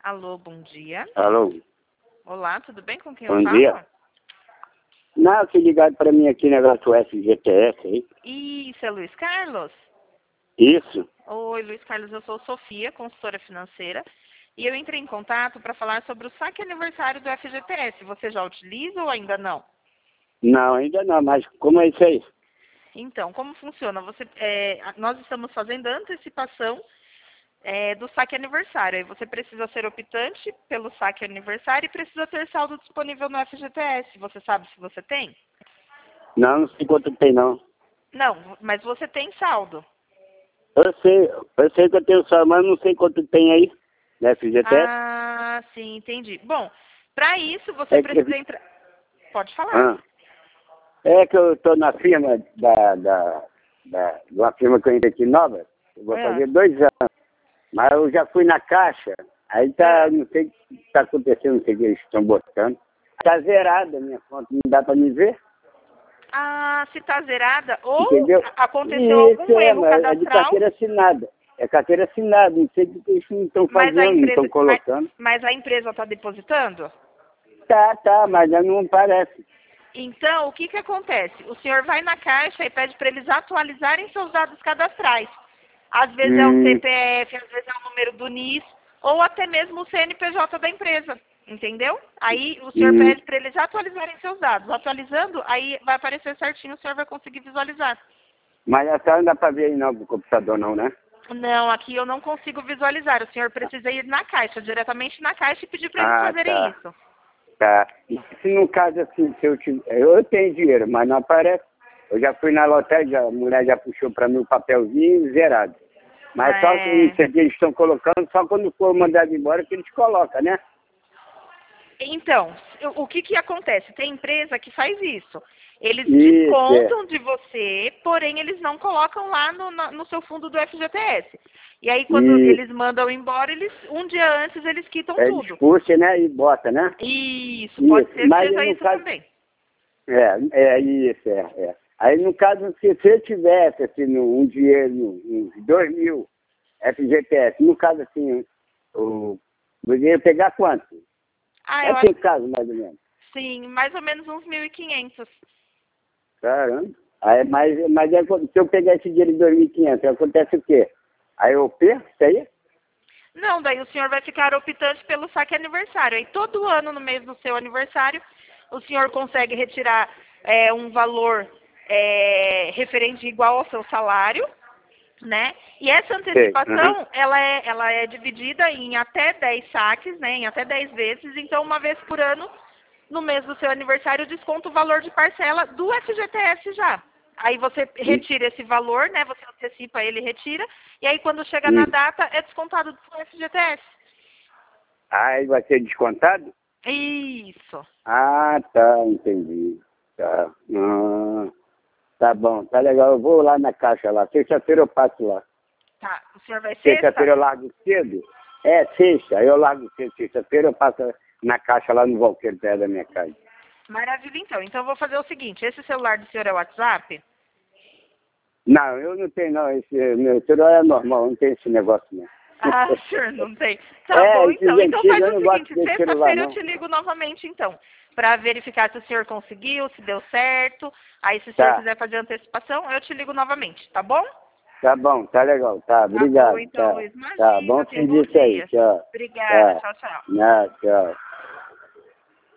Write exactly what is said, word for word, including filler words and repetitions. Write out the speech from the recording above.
Alô, bom dia. Alô, Olá, tudo bem? Com quem bom eu falo? dia. Não, que ligado para mim aqui, negócio do F G T S aí. Isso, é Luiz Carlos? Isso? Oi, Luiz Carlos, eu sou Sofia, consultora financeira, e eu entrei em contato para falar sobre o saque aniversário do F G T S. Você já utiliza ou ainda não? Não, ainda não, mas como é isso aí? Então, como funciona? Você, é, nós estamos fazendo a antecipação é, do saque aniversário. Aí você precisa ser optante pelo saque aniversário e precisa ter saldo disponível no F G T S. Você sabe se você tem? Não, não sei quanto tem não. Não, mas você tem saldo. Eu sei, eu sei que eu tenho só, mas não sei quanto tem aí, no F G T S. Ah, sim, entendi. Bom, para isso você É precisa que, entrar... Pode falar. ah, é que eu estou na firma da, da, da, de uma firma que eu entrei aqui nova, eu vou É. fazer dois anos, mas eu já fui na caixa, aí tá, É. não sei o que está acontecendo, não sei o que eles estão botando. Tá zerada a minha conta, não dá para me ver. Ah, se está zerada ou Entendeu? a- aconteceu Isso algum é, erro mas é de cadastral, carteira assinada. É carteira assinada, não sei o que eles não estão mas a fazendo, não estão empresa, mas, colocando. mas a empresa está depositando? Tá, tá, mas já não parece. Então, o que, que acontece? O senhor vai na caixa e pede para eles atualizarem seus dados cadastrais. Às vezes é o Hum, C P F, às vezes é o número do N I S, ou até mesmo o C N P J da empresa. Entendeu? Aí o senhor hum. pede para eles atualizarem seus dados. Atualizando, aí vai aparecer certinho, o senhor vai conseguir visualizar. Mas essa não dá pra ver aí não, do computador não, né? Não, aqui eu não consigo visualizar. O senhor precisa ir na caixa, diretamente na caixa e pedir para eles Ah, fazerem tá, isso. tá. E se no caso assim, se eu tiver... Eu tenho dinheiro, mas não aparece. Eu já fui na lotérica, a mulher já puxou pra mim o papelzinho zerado. Mas só que É... isso aqui eles estão colocando, só quando for mandado embora que eles colocam, né? Então, o o que, que acontece? Tem empresa que faz isso. Eles Isso, é. descontam de você, porém eles não colocam lá no, na- no seu fundo do F G T S. E aí, quando Isso. eles mandam embora, eles um dia antes eles quitam É, tudo. dispuxa, né? E bota, né? Isso, pode Isso. ser que Mas seja no isso caso. também. É, é isso, é, é. Aí no caso, se você tivesse assim, no- um dinheiro, uns dois mil F G T S, no caso assim, o, o dinheiro pegar quanto? Ah, É eu acho que que caso, mais ou menos. sim, mais ou menos uns mil e quinhentos. Caramba. Aí, mas, mas é, se eu pegar esse dinheiro de dois mil e quinhentos, acontece o quê? Aí eu perco isso aí? Não, daí o senhor vai ficar optante pelo saque aniversário. Aí todo ano, no mês do seu aniversário, o senhor consegue retirar é, um valor é, referente igual ao seu salário, né? E essa Sei. Uhum. antecipação, ela é, ela é dividida em até dez saques, né? Em até dez vezes. Então, uma vez por ano, no mês do seu aniversário, desconta o valor de parcela do F G T S já. Aí você Hum, retira esse valor, né? Você antecipa ele e retira. E aí, quando chega na hum. data, é descontado do F G T S. Aí vai ser descontado? Isso. Ah, tá, entendi. Tá. Ah, tá bom, tá legal. Eu vou lá na caixa lá. Sexta-feira eu passo lá. Tá. O senhor vai Sexta-feira sexta? eu largo cedo. É, sexta. Aí eu largo cedo. Sexta-feira eu passo na caixa lá no Valqueiro, perto da minha casa. Maravilha, então. Então, eu vou fazer o seguinte. Esse celular do senhor é o WhatsApp? Não, eu não tenho não. Esse meu celular é normal, não tem esse negócio não. Ah, o senhor não tem. Tá É, bom, esses então. Então, antigos faz eu o não gosto seguinte. desse celular Sexta-feira eu não. te ligo novamente, então. Para verificar se o senhor conseguiu, se deu certo. Aí, se o senhor Tá, quiser fazer antecipação, eu te ligo novamente, tá bom? tá bom, tá legal. Tá, Tá bom, obrigado. então, Tá, Luiz. tá. Bom Imagina, tenha um bom serviço aí. dia. Tchau. Obrigada. Tá. Tchau, tchau. Não, tchau.